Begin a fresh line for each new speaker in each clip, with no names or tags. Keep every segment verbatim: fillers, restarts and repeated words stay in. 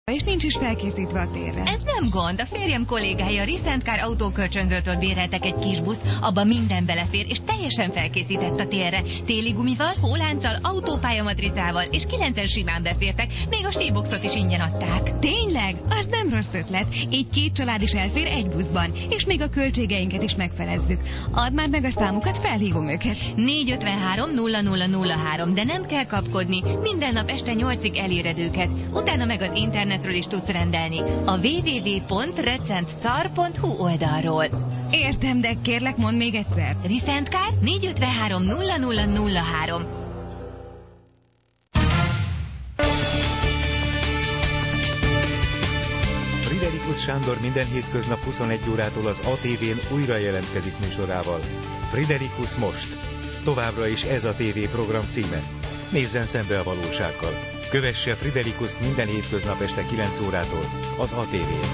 és nincs is felkészítve a térre.
Ez nem gond. A férjem kollégája Recent Car autókölcsönzőtől béreltek egy kis buszt, abban minden belefér, és teljesen felkészített a térre. Téli gumival, hólánccal, autópályamatricával, és kilencen simán befértek, még a síboxot is ingyen adták.
Tényleg? Az nem rossz ötlet. Így két család is elfér egy buszban, és még a költségeinket is megfelezzük. Add már meg a számukat, felhívom őket.
négy ötvenhárom nulla nulla nulla három, de nem kell kapkodni. Minden nap este nyolcig eléred őket. Utána meg az internetről is tudsz rendelni. A double-u double-u double-u pont recentcar pont hu oldalról.
Értem, de kérlek, mondd még egyszer.
Recent Car négy ötvenhárom nulla nulla nulla három.
Friderikus Sándor minden hétköznap huszonegy órától az á té vén újra jelentkezik műsorával. Friderikus most. Továbbra is ez a tévéprogram címe. Nézzen szembe a valósággal. Kövesse Friderikuszt minden hétköznap este kilenc órától az á té vén.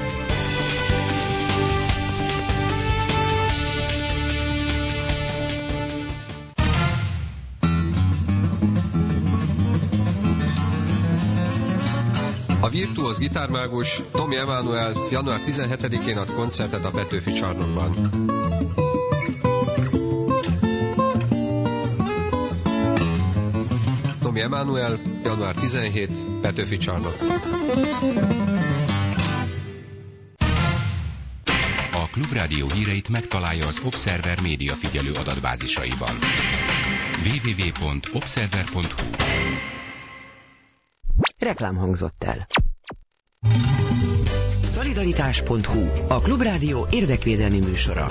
A virtuóz gitármágus Tomi Emmanuel január tizenhetedikén ad koncertet a Petőfi Csarnokban. Tomi Emmanuel, január tizenhetedike, Petőfi Csarnok.
A Klubrádió híreit megtalálja az Observer média figyelő adatbázisaiban. double-u double-u double-u pont observer pont hu.
Reklám hangzott el. Szolidaritás pont hu, a Klubrádió érdekvédelmi műsora.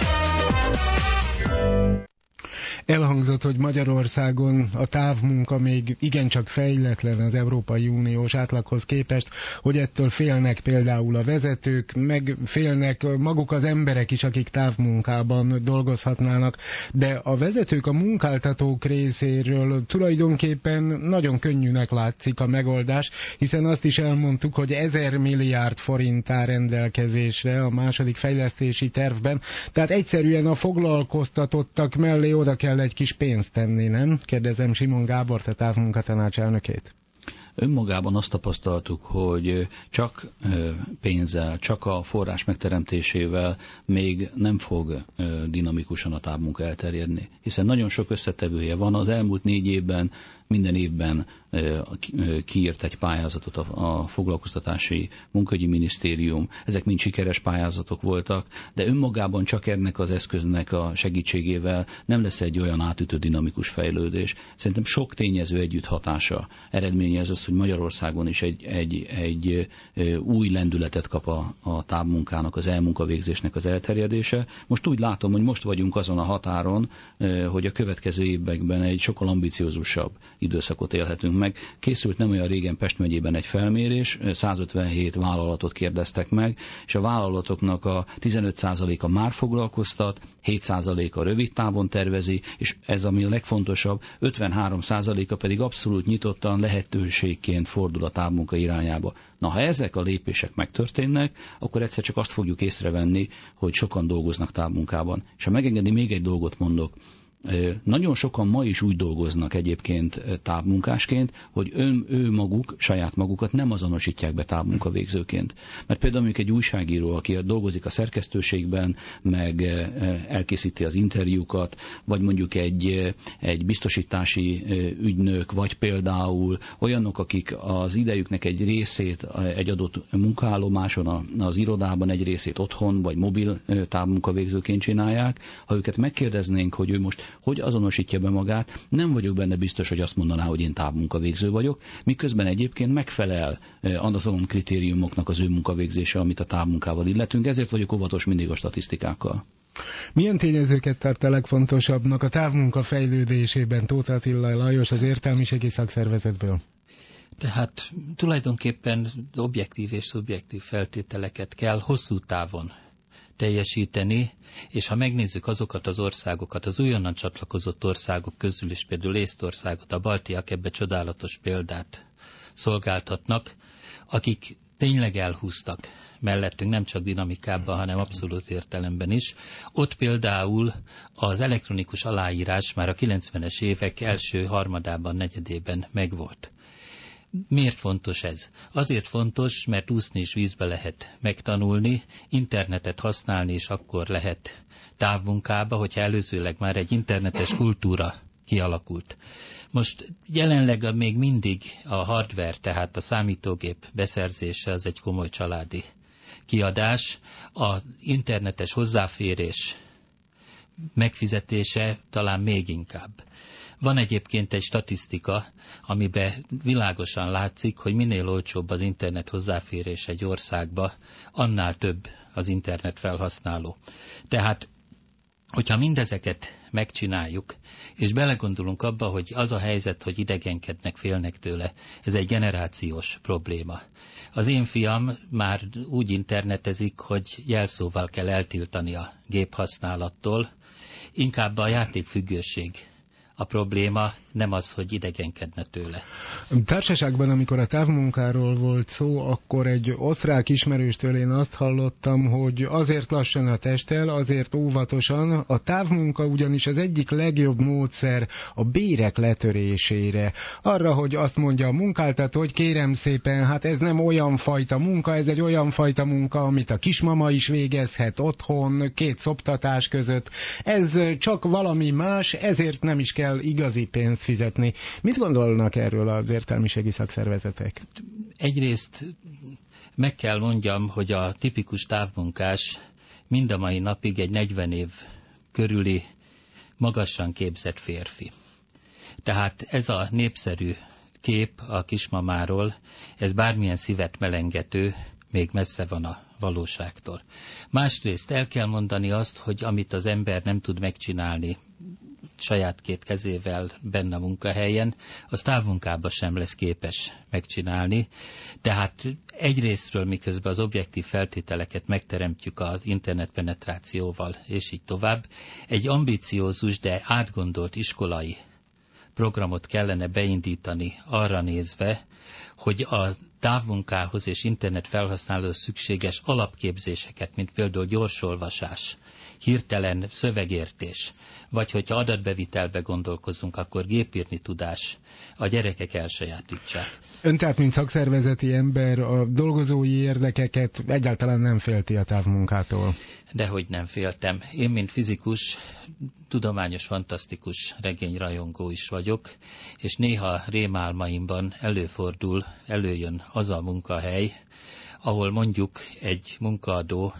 Elhangzott, hogy Magyarországon a távmunka még igencsak fejletlen az Európai Uniós átlaghoz képest, hogy ettől félnek például a vezetők, meg félnek maguk az emberek is, akik távmunkában dolgozhatnának, de a vezetők, a munkáltatók részéről tulajdonképpen nagyon könnyűnek látszik a megoldás, hiszen azt is elmondtuk, hogy ezer milliárd forint áll rendelkezésre a második fejlesztési tervben, tehát egyszerűen a foglalkoztatottak mellé oda kell egy kis pénzt tenni, nem? Kérdezem Simon Gábort, a távmunkatanács elnökét.
Önmagában azt tapasztaltuk, hogy csak pénzzel, csak a forrás megteremtésével még nem fog dinamikusan a távmunka elterjedni. Hiszen nagyon sok összetevője van. Az elmúlt négy évben, minden évben kiírt egy pályázatot a foglalkoztatási munkahogyi minisztérium. Ezek mind sikeres pályázatok voltak, de önmagában csak ennek az eszköznek a segítségével nem lesz egy olyan átütő dinamikus fejlődés. Szerintem sok tényező együtt hatása eredményez az, hogy Magyarországon is egy, egy, egy új lendületet kap a, a távmunkának, az elmunkavégzésnek az elterjedése. Most úgy látom, hogy most vagyunk azon a határon, hogy a következő években egy sokkal ambiciózusabb időszakot élhetünk meg. Készült nem olyan régen Pest megyében egy felmérés, százötvenhét vállalatot kérdeztek meg, és a vállalatoknak a tizenöt százaléka már foglalkoztat, hét százaléka rövid távon tervezi, és ez ami a legfontosabb, ötvenhárom százaléka pedig abszolút nyitottan lehetőségként fordul a távmunka irányába. Na, ha ezek a lépések megtörténnek, akkor egyszer csak azt fogjuk észrevenni, hogy sokan dolgoznak távmunkában. És ha megengedi, még egy dolgot mondok. Nagyon sokan ma is úgy dolgoznak egyébként távmunkásként, hogy ön, ő maguk, saját magukat nem azonosítják be távmunkavégzőként. Mert például mondjuk egy újságíró, aki dolgozik a szerkesztőségben, meg elkészíti az interjúkat, vagy mondjuk egy, egy biztosítási ügynök, vagy például olyanok, akik az idejüknek egy részét egy adott munkaállomáson, az irodában egy részét otthon, vagy mobil távmunkavégzőként csinálják. Ha őket megkérdeznénk, hogy ő most hogy azonosítja be magát, nem vagyok benne biztos, hogy azt mondaná, hogy én távmunkavégző vagyok, miközben egyébként megfelel azon kritériumoknak az ő munkavégzése, amit a távmunkával illetünk, ezért vagyok óvatos mindig a statisztikákkal.
Milyen tényezőket tart a legfontosabbnak a távmunka fejlődésében? Tóth Attila Lajos, az Értelmiségi Szakszervezetből.
Tehát tulajdonképpen objektív és szubjektív feltételeket kell hosszú távon teljesíteni, és ha megnézzük azokat az országokat, az újonnan csatlakozott országok közül is, például Észtországot, a baltiak ebbe csodálatos példát szolgáltatnak, akik tényleg elhúztak mellettünk, nem csak dinamikában, hanem abszolút értelemben is. Ott például az elektronikus aláírás már a kilencvenes évek első harmadában, negyedében megvolt. Miért fontos ez? Azért fontos, mert úszni is vízbe lehet megtanulni, internetet használni is akkor lehet távmunkába, hogyha előzőleg már egy internetes kultúra kialakult. Most jelenleg még mindig a hardware, tehát a számítógép beszerzése az egy komoly családi kiadás, az internetes hozzáférés megfizetése talán még inkább. Van egyébként egy statisztika, amiben világosan látszik, hogy minél olcsóbb az internet hozzáférés egy országba, annál több az internet felhasználó. Tehát, hogyha mindezeket megcsináljuk, és belegondolunk abba, hogy az a helyzet, hogy idegenkednek, félnek tőle, ez egy generációs probléma. Az én fiam már úgy internetezik, hogy jelszóval kell eltiltani a géphasználattól, inkább a játékfüggőség a probléma, nem az, hogy idegenkedne tőle.
Társaságban, amikor a távmunkáról volt szó, akkor egy osztrák ismerőstől én azt hallottam, hogy azért lassan a testtel, azért óvatosan, a távmunka ugyanis az egyik legjobb módszer a bérek letörésére. Arra, hogy azt mondja a munkáltató, hogy kérem szépen, hát ez nem olyan fajta munka, ez egy olyan fajta munka, amit a kismama is végezhet otthon, két szoptatás között. Ez csak valami más, ezért nem is kell igazi pénzt fizetni. Mit gondolnak erről az értelmiségi szakszervezetek?
Egyrészt meg kell mondjam, hogy a tipikus távmunkás mind a mai napig egy negyven év körüli, magasan képzett férfi. Tehát ez a népszerű kép a kismamáról, ez bármilyen szívet melengető, még messze van a valóságtól. Másrészt el kell mondani azt, hogy amit az ember nem tud megcsinálni saját két kezével benne a munkahelyen, az távmunkában sem lesz képes megcsinálni. Tehát egyrésztről, miközben az objektív feltételeket megteremtjük az internetpenetrációval, és így tovább, egy ambiciózus, de átgondolt iskolai programot kellene beindítani arra nézve, hogy a távmunkához és internet felhasználóhoz szükséges alapképzéseket, mint például gyorsolvasás, hirtelen szövegértés, vagy hogyha adatbevitelbe gondolkozunk, akkor gépírni tudás, a gyerekek elsajátítsák.
Ön tehát, mint szakszervezeti ember, a dolgozói érdekeket egyáltalán nem félti a távmunkától?
Dehogy nem féltem. Én, mint fizikus, tudományos, fantasztikus regényrajongó is vagyok, és néha rémálmaimban előfordul, előjön az a munkahely, ahol mondjuk egy munkaadó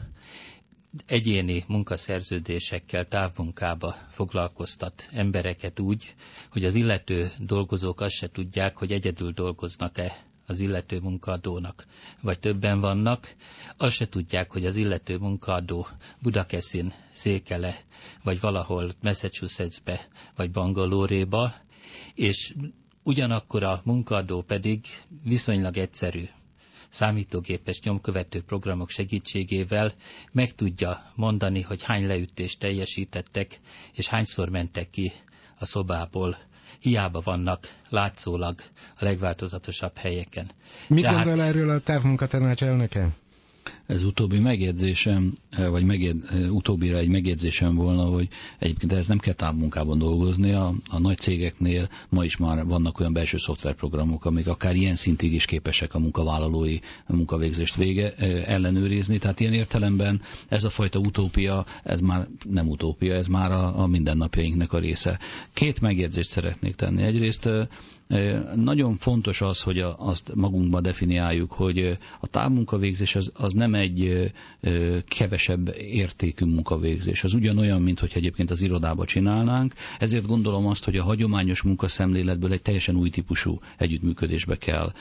egyéni munkaszerződésekkel távmunkába foglalkoztat embereket úgy, hogy az illető dolgozók azt se tudják, hogy egyedül dolgoznak-e az illető munkaadónak, vagy többen vannak, azt se tudják, hogy az illető munkaadó Budakeszin székele, vagy valahol Massachusettsbe, vagy Bangaloréba, és ugyanakkor a munkaadó pedig viszonylag egyszerű számítógépes nyomkövető programok segítségével meg tudja mondani, hogy hány leütést teljesítettek, és hányszor mentek ki a szobából. Hiába vannak látszólag a legváltozatosabb helyeken.
Mit
Tehát...
gondol erről a távmunkatanács elnöke?
Ez utóbbi megjegyzésem, vagy megjed, utóbbira egy megjegyzésem volna, hogy egyébként ez nem kell távmunkában dolgozni. A, a nagy cégeknél ma is már vannak olyan belső szoftverprogramok, amik akár ilyen szintig is képesek a munkavállalói munkavégzést vége ellenőrizni. Tehát ilyen értelemben ez a fajta utópia, ez már nem utópia, ez már a, a mindennapjainknak a része. Két megjegyzést szeretnék tenni. Egyrészt nagyon fontos az, hogy azt magunkba definiáljuk, hogy a távmunkavégzés az, az nem egy kevesebb értékű munkavégzés. Az ugyanolyan, mint hogy egyébként az irodába csinálnánk. Ezért gondolom azt, hogy a hagyományos munkaszemléletből egy teljesen új típusú együttműködésbe kell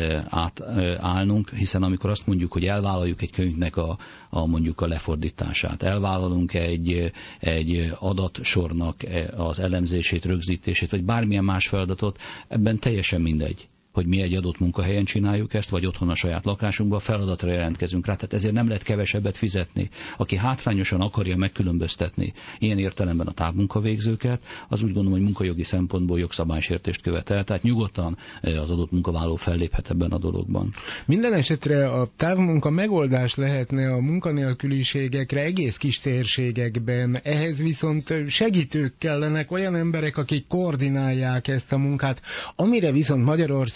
átállnunk, hiszen amikor azt mondjuk, hogy elvállaljuk egy könyvnek a, a mondjuk a lefordítását, elvállalunk egy, egy adatsornak az elemzését, rögzítését, vagy bármilyen más feladatot, ebben teljesen mindegy, hogy mi egy adott munkahelyen csináljuk ezt, vagy otthon a saját lakásunkban, feladatra jelentkezünk rá. Tehát ezért nem lehet kevesebbet fizetni. Aki hátrányosan akarja megkülönböztetni ilyen értelemben a távmunkavégzőket, az úgy gondolom, hogy munkajogi szempontból jogszabálysértést követel, tehát nyugodtan az adott munkavállaló felléphet ebben a dologban.
Minden esetre a távmunka megoldás lehetne a munkanélküliségekre egész kis térségekben. Ehhez viszont segítők kellenek, olyan emberek, akik koordinálják ezt a munkát, amire viszont Magyarország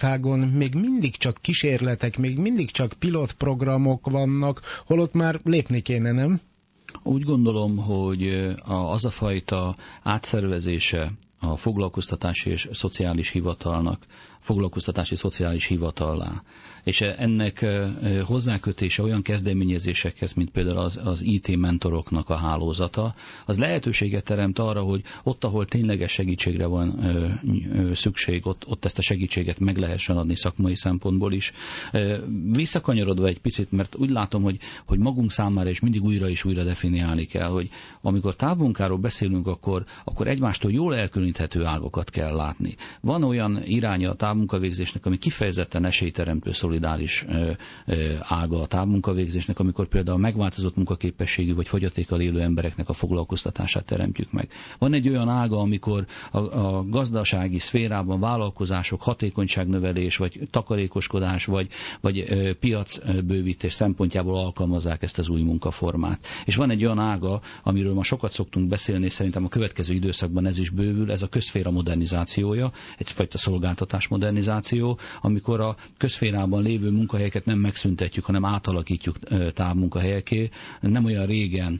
Magyarországon még mindig csak kísérletek, még mindig csak pilotprogramok vannak, holott már lépni kéne, nem?
Úgy gondolom, hogy az a fajta átszervezése a foglalkoztatási és szociális hivatalnak, foglalkoztatási szociális hivatallá, és ennek hozzákötése olyan kezdeményezésekhez, mint például az, az í té mentoroknak a hálózata, az lehetőséget teremt arra, hogy ott, ahol tényleges segítségre van ö, ö, szükség, ott, ott ezt a segítséget meg lehessen adni szakmai szempontból is. Visszakanyarodva egy picit, mert úgy látom, hogy, hogy magunk számára is mindig újra és újra definiálni kell, hogy amikor távmunkáról beszélünk, akkor, akkor egymástól jól elkülöníthető ágakat kell látni. Van olyan iránya a távmunkavégzésnek, ami kifejezetten esélyteremtő szolidáris ö, ö, ága a távmunkavégzésnek, amikor például megváltozott munkaképességű vagy fogyatékkal élő embereknek a foglalkoztatását teremtjük meg. Van egy olyan ága, amikor a, a gazdasági szférában vállalkozások hatékonyságnövelés, vagy takarékoskodás, vagy, vagy ö, piacbővítés szempontjából alkalmazzák ezt az új munkaformát. És van egy olyan ága, amiről ma sokat szoktunk beszélni, és szerintem a következő időszakban ez is bővül, ez a közszféra modernizációja, egyfajta szolgáltatás modernizáció, amikor a közszférában lévő munkahelyeket nem megszüntetjük, hanem átalakítjuk távmunkahelyeké. Nem olyan régen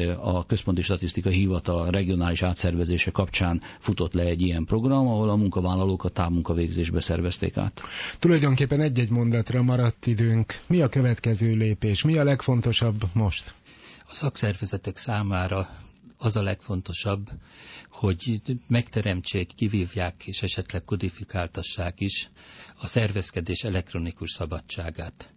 a Központi Statisztikai Hivatal regionális átszervezése kapcsán futott le egy ilyen program, ahol a munkavállalókat távmunkavégzésbe szervezték át.
Tulajdonképpen egy-egy mondatra maradt időnk. Mi a következő lépés? Mi a legfontosabb most?
A szakszervezetek számára az a legfontosabb, hogy megteremtsék, kivívják és esetleg kodifikáltassák is a szervezkedés elektronikus szabadságát.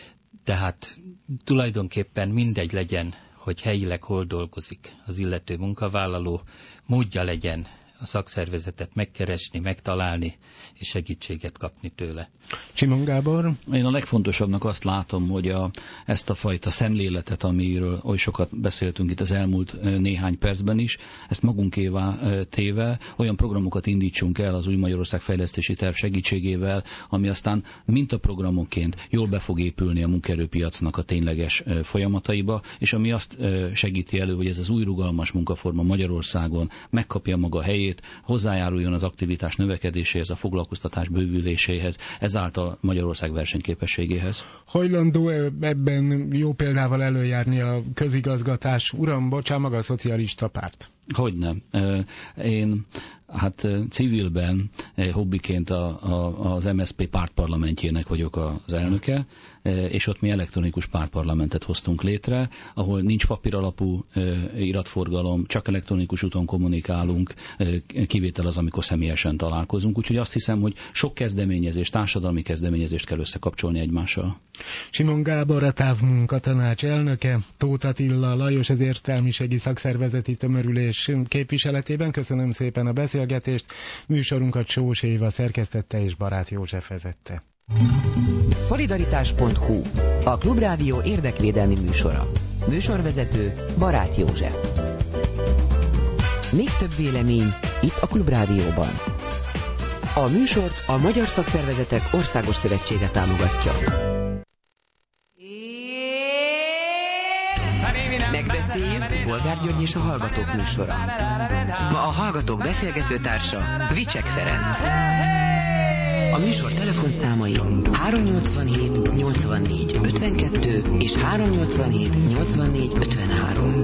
Tehát tulajdonképpen mindegy legyen, hogy helyileg hol dolgozik az illető munkavállaló, módja legyen a szakszervezetet megkeresni, megtalálni és segítséget kapni tőle.
Simon Gábor?
Én a legfontosabbnak azt látom, hogy a, ezt a fajta szemléletet, amiről oly sokat beszéltünk itt az elmúlt néhány percben is, ezt magunkévá téve olyan programokat indítsunk el az Új Magyarország Fejlesztési Terv segítségével, ami aztán mintaprogramonként jól be fog épülni a munkaerőpiacnak a tényleges folyamataiba, és ami azt segíti elő, hogy ez az új rugalmas munkaforma Magyarországon megkapja maga helyét, hozzájáruljon az aktivitás növekedéséhez, a foglalkoztatás bővüléséhez, ezáltal Magyarország versenyképességéhez.
Hajlandó ebben jó példával előjárni a közigazgatás? Uram, bocsán, maga a szocialista párt.
Hogyne. Én hát civilben, hobbiként a, a, az em es zé pé pártparlamentjének vagyok az elnöke, és ott mi elektronikus pártparlamentet hoztunk létre, ahol nincs papíralapú iratforgalom, csak elektronikus úton kommunikálunk, kivétel az, amikor személyesen találkozunk. Úgyhogy azt hiszem, hogy sok kezdeményezést, társadalmi kezdeményezést kell összekapcsolni egymással.
Simon Gábor, a Távmunkatanács elnöke, Tóth Attila Lajos, az Értelmiségi Szakszervezeti Tömörülés képviseletében. Köszönöm szépen a beszélgetést. Műsorunkat Sós Éva szerkesztette és Barát József vezette.
Szolidaritás pont hu, a Klubrádió érdekvédelmi műsora. Műsorvezető Barát József. Még több vélemény itt a Klubrádióban. A műsort a Magyar Szakszervezetek Országos Szövetsége támogatja. Megbeszéljük, Bolgár György és a Hallgatók műsora. Ma a Hallgatók beszélgetőtársa Vicsek Ferenc. A műsor telefonszámai háromnyolcvanhét nyolcvannégy ötvenkettő és háromnyolcvanhét nyolcvannégy ötvenhárom.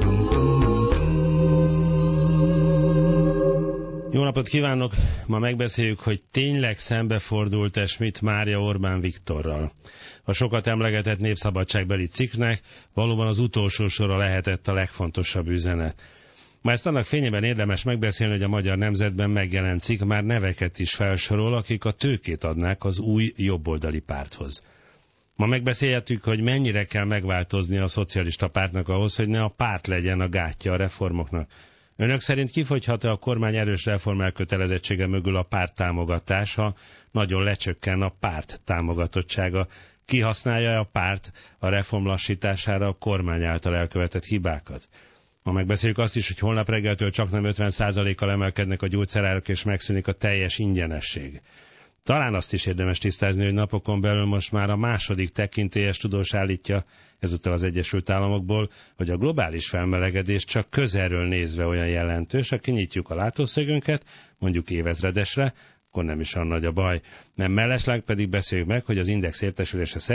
Jó napot kívánok! Ma megbeszéljük, hogy tényleg szembefordult-e Schmidt Mária Orbán Viktorral. A sokat emlegetett népszabadságbeli cikknek valóban az utolsó sora lehetett a legfontosabb üzenet. Ma ezt annak fényében érdemes megbeszélni, hogy a Magyar Nemzetben megjelent cikk már neveket is felsorol, akik a tőkét adnák az új jobboldali párthoz. Ma megbeszélhetjük, hogy mennyire kell megváltozni a szocialista pártnak ahhoz, hogy ne a párt legyen a gátja a reformoknak. Önök szerint kifogyhat-e a kormány erős reformelkötelezettsége mögül a párt támogatás, ha nagyon lecsökken a párt támogatottsága? Kihasználja a párt a reform lassítására a kormány által elkövetett hibákat? Ma megbeszéljük azt is, hogy holnap reggeltől csaknem ötven százalékkal emelkednek a gyógyszerárak és megszűnik a teljes ingyenesség. Talán azt is érdemes tisztázni, hogy napokon belül most már a második tekintélyes tudós állítja, ezúttal az Egyesült Államokból, hogy a globális felmelegedés csak közelről nézve olyan jelentős, ha kinyitjuk a látószögünket, mondjuk évezredesre, akkor nem is olyan nagy a baj. Nem mellesleg pedig beszéljük meg, hogy az Index értesülése